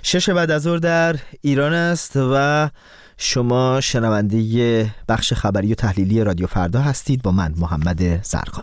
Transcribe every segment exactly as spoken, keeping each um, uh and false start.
شش بعد از ظهر در ایران است و شما شنونده بخش خبری و تحلیلی رادیو فردا هستید با من محمد زرقامی.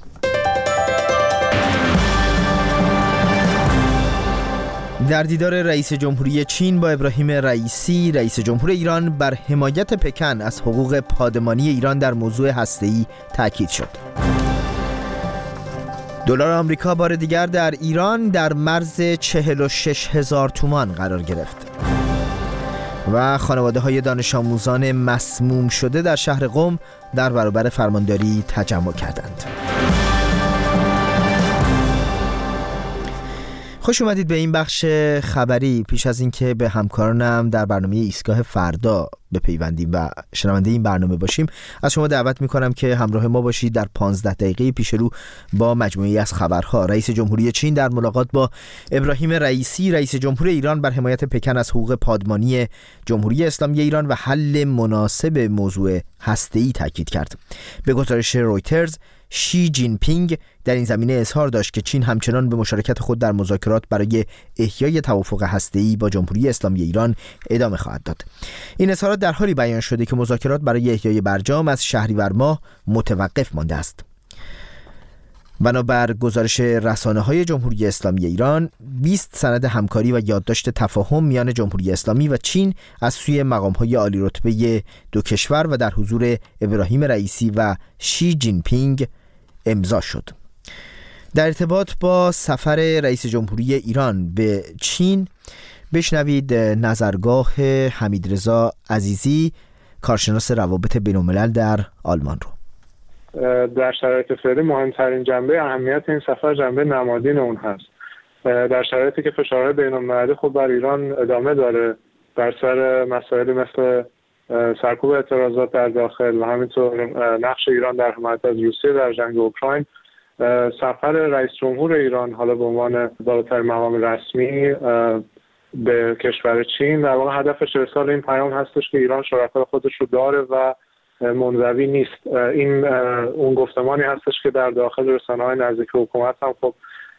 در دیدار رئیس جمهوری چین با ابراهیم رئیسی، رئیس جمهور ایران بر حمایت پکن از حقوق پادمانی ایران در موضوع هسته‌ای تاکید شد. دلار آمریکا بار دیگر در ایران در مرز چهل و شش هزار تومان قرار گرفت و خانواده‌های دانش آموزان مسموم شده در شهر قم در برابر فرمانداری تجمع کردند. خوش اومدید به این بخش خبری. پیش از اینکه به همکارانم در برنامه ایستگاه فردا بپیوندیم و شنونده این برنامه باشیم، از شما دعوت میکنم که همراه ما باشید در پانزده دقیقه پیش رو با مجموعه‌ای از خبرها. رئیس جمهوری چین در ملاقات با ابراهیم رئیسی، رئیس جمهور ایران، بر حمایت پکن از حقوق پادمانی جمهوری اسلامی ایران و حل مناسب موضوع هسته‌ای تاکید کرد. به گزارش رویترز، شی جین پینگ در این زمینه اظهار داشت که چین همچنان به مشارکت خود در مذاکرات برای احیای توافق هسته‌ای با جمهوری اسلامی ایران ادامه خواهد داد. این اظهارات در حالی بیان شده که مذاکرات برای احیای برجام از شهریور ماه متوقف مانده است. بنابر گزارش رسانه‌های جمهوری اسلامی ایران، بیست سند همکاری و یادداشت تفاهم میان جمهوری اسلامی و چین از سوی مقام‌های عالی رتبه دو کشور و در حضور ابراهیم رئیسی و شی جین پینگ امضا شد. در ارتباط با سفر رئیس جمهوری ایران به چین بشنوید نظرگاه حمیدرضا عزیزی، کارشناس روابط بین‌الملل در آلمان رو. در شرایط فعلی مهمترین جنبه اهمیت این سفر جنبه نمادین اون هست. در شرایطی که فشارهای بین‌المللی خود بر ایران ادامه داره در سر مسائلی مثل سرکوب اعتراضات در داخل و همینطور نقش ایران در حمایت از روسیه در جنگ اوکراین، سفر رئیس جمهور ایران حالا به عنوان بالاترین مقام رسمی به کشور چین در واقع هدفش ارسال این پیام هستش که ایران شرکای خودش رو داره و منزوی نیست. این اون گفتمانی هستش که در داخل رسانه‌های نزدیک حکومت هم خب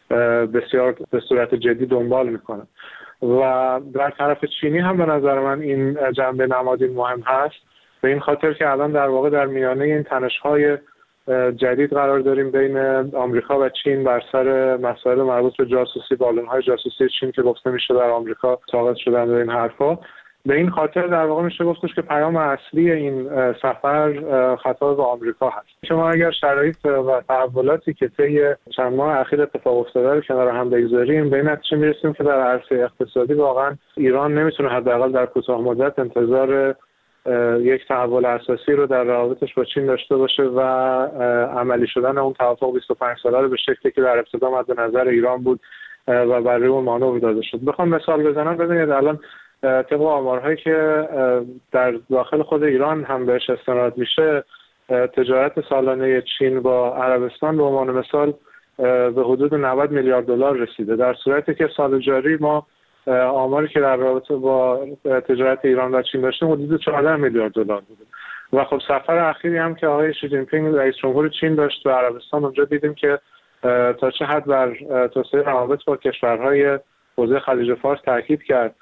بسیار به صورت جدی دنبال میکنه و در طرف چینی هم به نظر من این جنبه نمادین مهم هست، به این خاطر که الان در واقع در میانه این تنش‌های جدید قرار داریم بین آمریکا و چین بر سر مسائل مربوط به جاسوسی، بالون‌های جاسوسی چین که گفته میشه در آمریکا ساقط شدن و این حرفا. به این خاطر در واقع میشه گفتش که پیام اصلی این سفر خطاب به آمریکا هست. شما اگر شرایط و تحولاتی که طی چند ماه اخیر اتفاق افتاده رو کنار هم بگذاریم، به این نتیجه میرسیم که در عرصه اقتصادی واقعا ایران نمیتونه حداقل در کوتاه مدت انتظار یک تحول اساسی رو در روابطش با چین داشته باشه و عملی شدن اون توافق بیست و پنج ساله رو به شکلی که در ابتدا مد نظر ایران بود و برای اون مانور داده شد. بخوام مثال بزنم، ببینید الان طبق آمارهایی که در داخل خود ایران هم بهش استناد میشه، تجارت سالانه چین با عربستان به عنوان مثال به حدود نود میلیارد دلار رسیده، در صورتی که سال جاری ما آماری که در رابطه با تجارت ایران و چین داشتیم حدود چهارده میلیارد دلار بوده. و خب سفر اخیری هم که آقای شی جین پینگ رئیس جمهور چین داشت به عربستان، اونجا دیدیم که تا چه حد بر توسعه روابط با کشورهای حوزه خلیج فارس تاکید کرد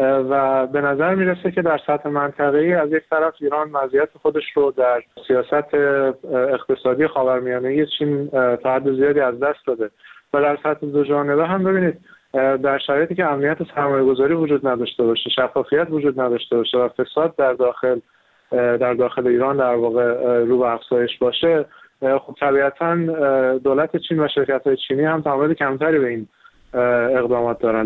و به نظر میرسه که در سطح منطقه‌ای از یک طرف ایران مزیت خودش رو در سیاست اقتصادی خاورمیانه‌ای چین تا حد زیادی از دست داده و در سطح دو جانبه هم ببینید در شرایطی که امنیت سرمایه‌گذاری وجود نداشته باشه، شفافیت وجود نداشته باشه و فساد در داخل در داخل ایران در واقع رو به افزایش باشه، خب طبیعتاً دولت چین و شرکت‌های چینی هم تعامل کمتری به این اقدامات دارن.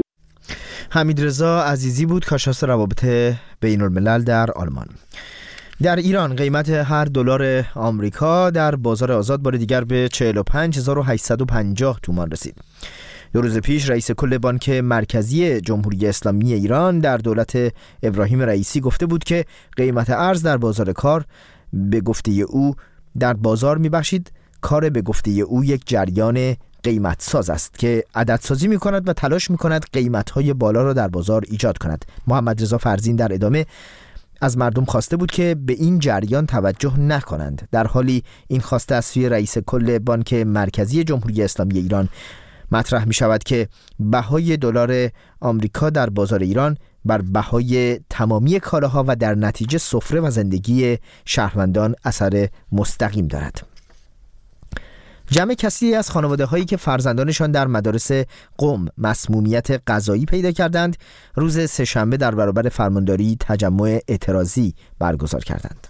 حمیدرضا عزیزی بود، کارشناس روابط بین‌الملل در آلمان. در ایران قیمت هر دلار آمریکا در بازار آزاد بار دیگر به چهل و پنج هزار و هشتصد و پنجاه تومان رسید. دو روز پیش رئیس کل بانک مرکزی جمهوری اسلامی ایران در دولت ابراهیم رئیسی گفته بود که قیمت ارز در بازار کار به گفته او در بازار میبخشید کار به گفته او یک جریان قیمت ساز است که عدد سازی می کند و تلاش می کند قیمت های بالا را در بازار ایجاد کند. محمد رضا فرزین در ادامه از مردم خواسته بود که به این جریان توجه نکنند، در حالی این خواسته از سوی رئیس کل بانک مرکزی جمهوری اسلامی ایران مطرح می شود که بهای دلار آمریکا در بازار ایران بر بهای تمامی کالاها و در نتیجه سفره و زندگی شهروندان اثر مستقیم دارد. جمع کثیری از خانواده هایی که فرزندانشان در مدارس قم مسمومیت غذایی پیدا کردند روز سه‌شنبه در برابر فرمانداری تجمع اعتراضی برگزار کردند.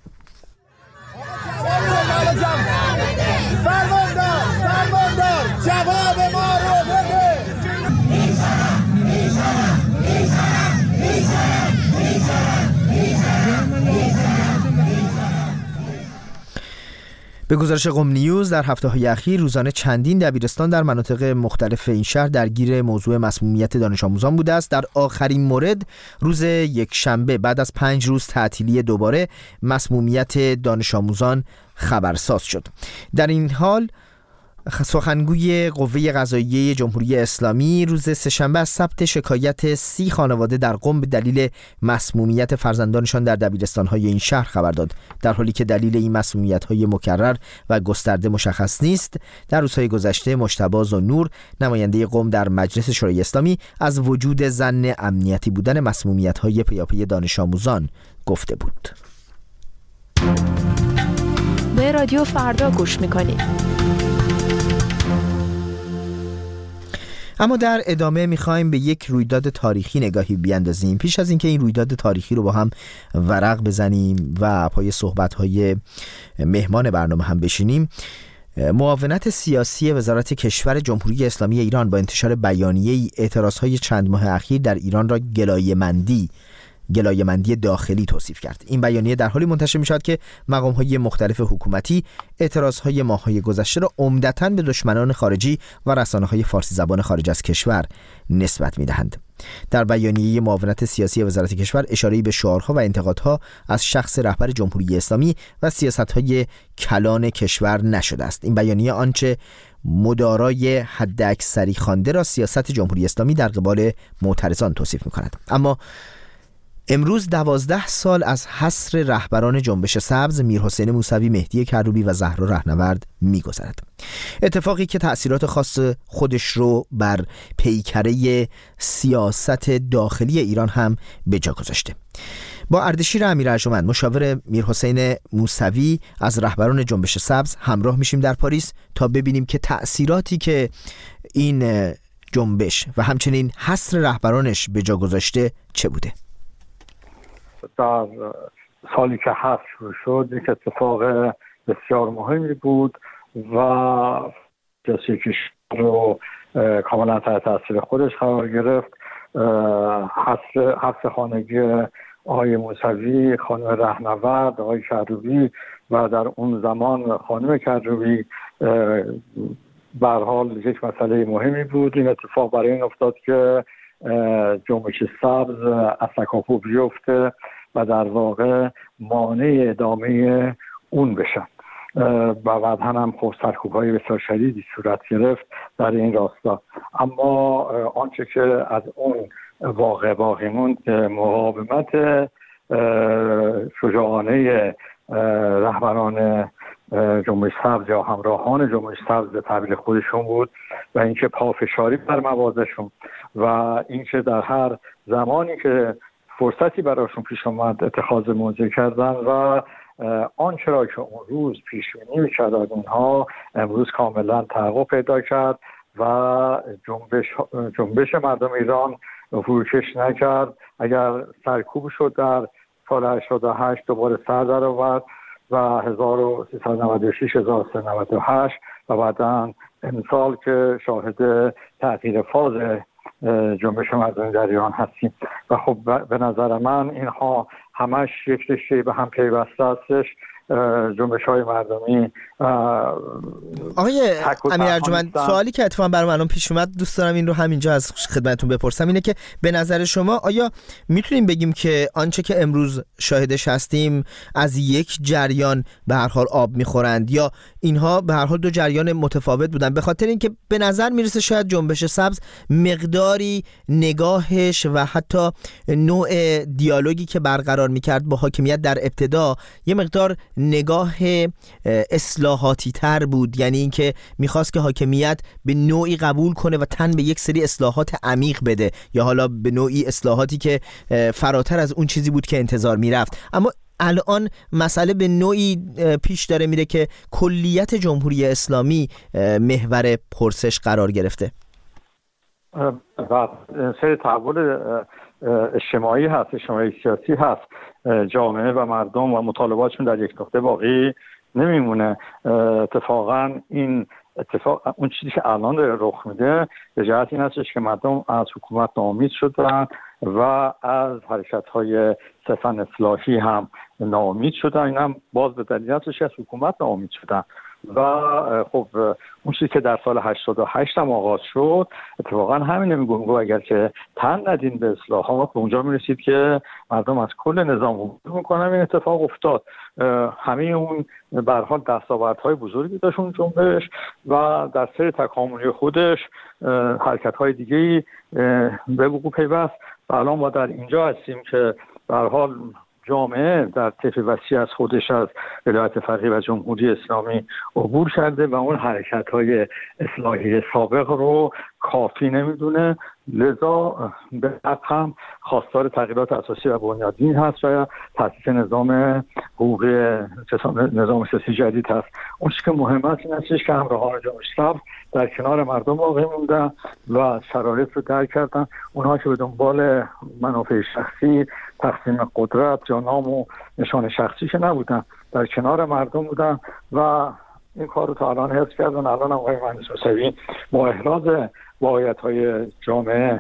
فرماندار فرماندار جواب ما رو بده. به گزارش قم نیوز در هفته‌های اخیر روزانه چندین دبیرستان در مناطق مختلف این شهر درگیر موضوع مسمومیت دانش آموزان بوده است. در آخرین مورد روز یک شنبه بعد از پنج روز تعطیلی دوباره مسمومیت دانش آموزان خبرساز شد. در این حال سخنگوی قوه قضاییه جمهوری اسلامی روز سه‌شنبه از ثبت شکایت سی خانواده در قم به دلیل مسمومیت فرزندانشان در دبیرستان‌های این شهر خبر داد. در حالی که دلیل این مسمومیت‌های مکرر و گسترده مشخص نیست، در روزهای گذشته مجتبی ذوالنور نماینده قم در مجلس شورای اسلامی از وجود ظن امنیتی بودن مسمومیت‌های پیاپی دانش آموزان گفته بود. به رادیو فردا گوش می‌کنید. اما در ادامه می‌خوایم به یک رویداد تاریخی نگاهی بیاندازیم. پیش از اینکه این رویداد تاریخی رو با هم ورق بزنیم و پای صحبت‌های مهمان برنامه هم بشینیم، معاونت سیاسی وزارت کشور جمهوری اسلامی ایران با انتشار بیانیه‌ای اعتراض‌های چند ماه اخیر در ایران را گلایه‌مندی گلایه‌مندی داخلی توصیف کرد. این بیانیه در حالی منتشر می‌شود که مقام‌های مختلف حکومتی اعتراض‌های ماه‌های گذشته را عمدتاً به دشمنان خارجی و رسانه‌های فارسی زبان خارج از کشور نسبت می‌دهند. در بیانیه معاونت سیاسی وزارت کشور اشاره‌ای به شعارها و انتقادها از شخص رهبر جمهوری اسلامی و سیاست‌های کلان کشور نشده است. این بیانیه آنچه مدارای حداکثری خوانده را سیاست جمهوری اسلامی در قبال معترضان توصیف می‌کند. اما امروز دوازده سال از حصر رهبران جنبش سبز میرحسین موسوی، مهدی کروبی و زهرا رهنورد می‌گذرد. اتفاقی که تأثیرات خاص خودش رو بر پیکره سیاست داخلی ایران هم به جا گذاشته. با اردشیر امیرارجمند، مشاور میرحسین موسوی از رهبران جنبش سبز همراه میشیم در پاریس تا ببینیم که تأثیراتی که این جنبش و همچنین حصر رهبرانش به جا گذاشته چه بوده. در سالی که حذف شد یک اتفاق بسیار مهمی بود و سیاسی کشور رو کاملا تحت تاثیر خودش قرار گرفت. حذف خانگی آقای موسوی، خانم رهنورد، آقای کروبی و در اون زمان خانم کروبی به هر حال یک مسئله مهمی بود. این اتفاق برای این افتاد که جنبش سبز از تکاپو بیفته و در واقع مانع ادامه اون بشن و بعد هم خب سرکوب‌های بسیار شدیدی صورت گرفت در این راستا. اما آنچه که از اون واقع باقی موند مقاومت شجاعانه رهبران جنبش سبز یا همراهان جنبش سبز به تعبیر خودشون بود و اینکه پافشاری بر موازشون و اینکه در هر زمانی که فرصتی براشون پیش آمد اتخاذ موضع کردن و آنچه را که اون روز پیش بینی می‌کرد اونها امروز کاملا تحقق پیدا کرد و جنبش جنبش مردم ایران فروکش نکرد. اگر سرکوب شد در سال هشتاد و هشت دوباره سر در آورد و هزار و سیصد و نود و شش هزار و سیصد و نود و هشت و بعداً امسال که شاهد تغییر فاز جنبش مردمی در ایران هستیم و خب به نظر من اینها همش یک رشته به هم پیوسته هستش. جنبش های مردمی. آقای امیرارجمند، سوالی که اتفاقا برای من پیش اومد دوست دارم این رو همینجا از خدمتتون بپرسم، اینه که به نظر شما آیا میتونیم بگیم که آنچه که امروز شاهدش هستیم از یک جریان به هر حال آب میخورند یا اینها به هر حال دو جریان متفاوت بودن؟ به خاطر اینکه به نظر میرسه شاید جنبش سبز مقداری نگاهش و حتی نوع دیالوگی که برقرار میکرد با حاکمیت در ابتدا یه مقدار نگاه اصلاح اصلاحاتی تر بود، یعنی اینکه میخواست که حاکمیت به نوعی قبول کنه و تن به یک سری اصلاحات عمیق بده، یا حالا به نوعی اصلاحاتی که فراتر از اون چیزی بود که انتظار میرفت. اما الان مسئله به نوعی پیش داره میره که کلیت جمهوری اسلامی محور پرسش قرار گرفته و سری تحول اجتماعی هست، اجتماعی سیاسی هست. جامعه و مردم و مطالباتشون در یک نقطه باقی نمیمونه. اتفاقا این اتفاق اون چیزی که الان رخ میده به جهت این هستش که مردم از حکومت ناامید شدن و از حرکت‌های صرفاً اصلاحی هم ناامید شدن. این هم باز به دلیل هستش از حکومت ناامید شدن و خب اون چیزی که در سال هشتاد و هشت هم آغاز شد اتفاقا همینه میگم، اگر که تن ندین به اصلاحات به اونجا میرسید که مردم از کل نظام عبور میکنن. این اتفاق افتاد. همه اون به هر حال دستاوردهای بزرگی داشت اون جنبش و در سیر تکاملی خودش حرکت‌های دیگه‌ای به وقوع پیوست و الان ما در اینجا هستیم که به هر حال جامعه در طیف وسیع از خودش از ولایت فقیه و جمهوری اسلامی عبور کرده و اون حرکت‌های اصلاحی سابق رو کافی نمیدونه، لذا به حق هم خواستار تغییرات اساسی و بنیادین هست و تأسیس نظام حقوقی نظام سیاسی جدید هست. اون چیزی که مهم است این است که همراهان جنبش سبز در کنار مردم واقع موندن و شرایط رو درک کردن. اونها که به دنبال منافع شخصی، تقسیم قدرت یا نام و نشان شخصی که نبودن، در کنار مردم بودن و این کار رو تا الان حفظ کردن. الان هم آقای مهندس موسوی با احراز واقعیت‌های جامعه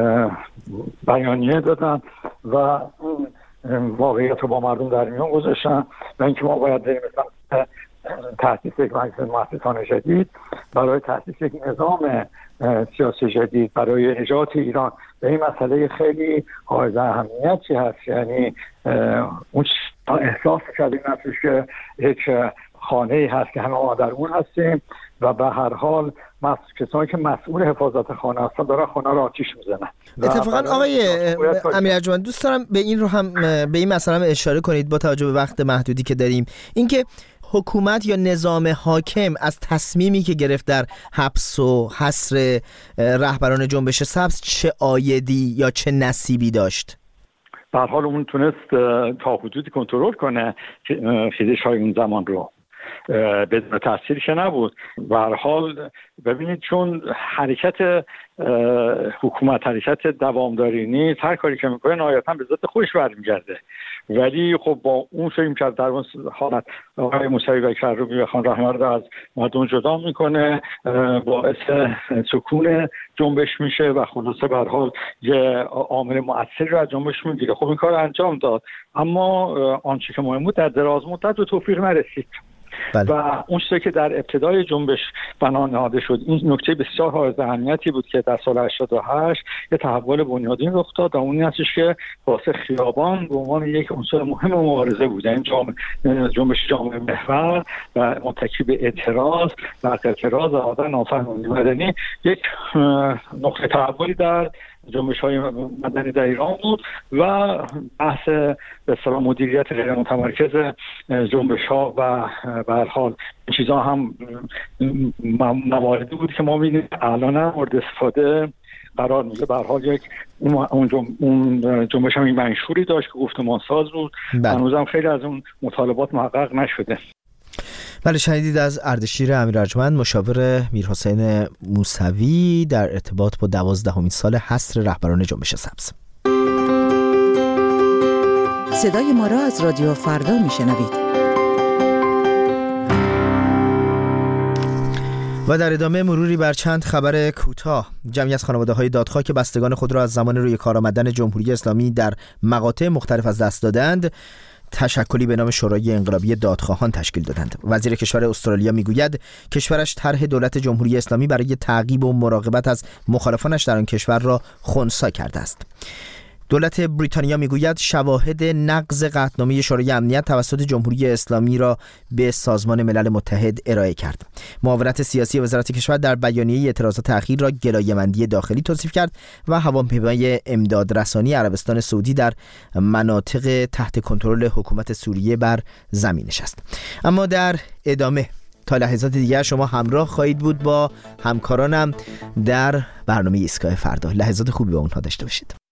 بیانیه دادن و این واقعیت رو با مردم در میان گذاشتن و اینکه ما باید بریم مثلا تأسیس یک مجلس مؤسسان جدید برای تأسیس یک نظام سیاسی جدید برای نجات ایران به این مسئله خیلی حائز اهمیتی هست. یعنی اون احساس کردیم هستش که یک خانه‌ای هست که همه ما در اون هستیم و به هر حال کسانی که مسئول حفاظت خانه هستن دارن خانه رو آتیش میزنن. اتفاقا آقای امیر ارجمند دوست دارم به این رو هم به این مسئله هم اشاره کنید با توجه به وقت محدودی که داریم، اینکه حکومت یا نظام حاکم از تصمیمی که گرفت در حبس و حصر رهبران جنبش سبز چه عایدی یا چه نصیبی داشت؟ به هر حال اون تونست تا حدودی کنترل کنه خیزش های اون زمان رو، بدون تاثیر که نبود. به هر حال ببینید چون حرکت حکومت حرکت دوامداری نیست، هر کاری که میکنه نهایتا به ذات خودش برمیگرده. ولی خب با اون فکر کرد در اون حالت آقای موسوی و کروبی و خان رحمت رو از مردم جدا میکنه، باعث سکون جنبش میشه و خلاصه به هر حال یه عامل مؤثر رو از جنبش میگیره. خب این کار انجام داد، اما آنچه که مهم بود در دراز مدت به توفیق نرسید. بله. و اون چیزی که در ابتدای جنبش بنا نهاده شد، این نکته بسیار حائز اهمیتی بود که در سال هشتاد و هشت یه تحول بنیادین رخ داد و اون این هستش که واسه خیابان به عنوان یک عنصر مهم مبارزه بود. این جنبش جامعه محور و متکی به اعتراض و اعتراض آزاد نافرمانی مدنی یک نقطه تحولی در جنبش‌های مدنی در ایران بود و بحث به اصطلاح مدیریت غیر متمرکز جنبش‌ها و به هر حال این چیزا هم مواردی بود که ما می‌بینیم الان هم مورد استفاده قرار میگیره. به هر حال یک اون اون جنبش هم این منشوری داشت که گفتمان ساز بود، هنوزم خیلی از اون مطالبات محقق نشده. بله، شنیدید از اردشیر امیر ارجمند، مشاور میرحسین موسوی در ارتباط با دوازدهمین سال حصر رهبران جنبش سبز. صدای ما را از رادیو فردا میشنوید. و در ادامه مروری بر چند خبر کوتاه. جمعی از خانواده‌های دادخواه که بستگان خود را از زمان روی کار آمدن جمهوری اسلامی در مقاطع مختلف از دست دادند، تشکلی به نام شورای انقلابی دادخواهان تشکیل دادند. وزیر کشور استرالیا میگوید کشورش طرح دولت جمهوری اسلامی برای تعقیب و مراقبت از مخالفانش در آن کشور را خنثی کرده است. دولت بریتانیا میگوید شواهد نقض قطعنامه شورای امنیت توسط جمهوری اسلامی را به سازمان ملل متحد ارائه کرد. معاونت سیاسی وزارت کشور در بیانیه اعتراضات اخیر را گلایه‌مندی داخلی توصیف کرد و هواپیمای امدادرسانی عربستان سعودی در مناطق تحت کنترل حکومت سوریه بر زمین نشست. اما در ادامه تا لحظات دیگر شما همراه خواهید بود با همکارانم در برنامه ایستگاه فردا. لحظات خوبی با اونها داشته باشید.